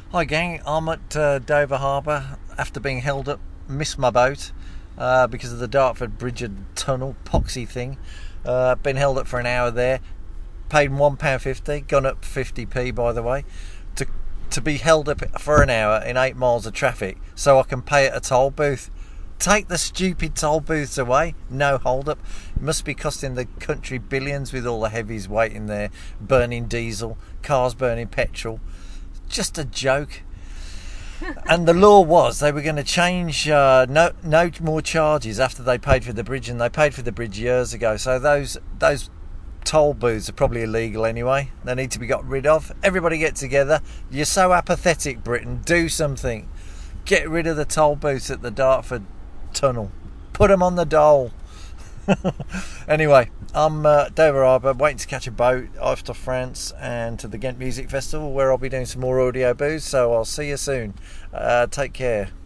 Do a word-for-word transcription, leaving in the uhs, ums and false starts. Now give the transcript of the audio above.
Hi gang, I'm at uh, Dover Harbour after being held up, missed my boat uh, because of the Dartford Bridge and Tunnel poxy thing. Uh, been held up for an hour there, paid one pound fifty, gone up fifty p by the way, to to be held up for an hour in eight miles of traffic so I can pay at a toll booth. Take the stupid toll booths away, no hold up. It must be costing the country billions with all the heavies waiting there, burning diesel, cars burning petrol. Just a joke. And the law was they were going to change uh, no no more charges after they paid for the bridge, and they paid for the bridge years ago. So those those toll booths are probably illegal anyway. They need to be got rid of. Everybody get together. You're so apathetic, Britain. Do something. Get rid of the toll booths at the Dartford Tunnel. Put them on the dole. Anyway, I'm uh, Dover Harbour, waiting to catch a boat off to France and to the Ghent Music Festival, where I'll be doing some more audio booze. So I'll see you soon. Uh, take care.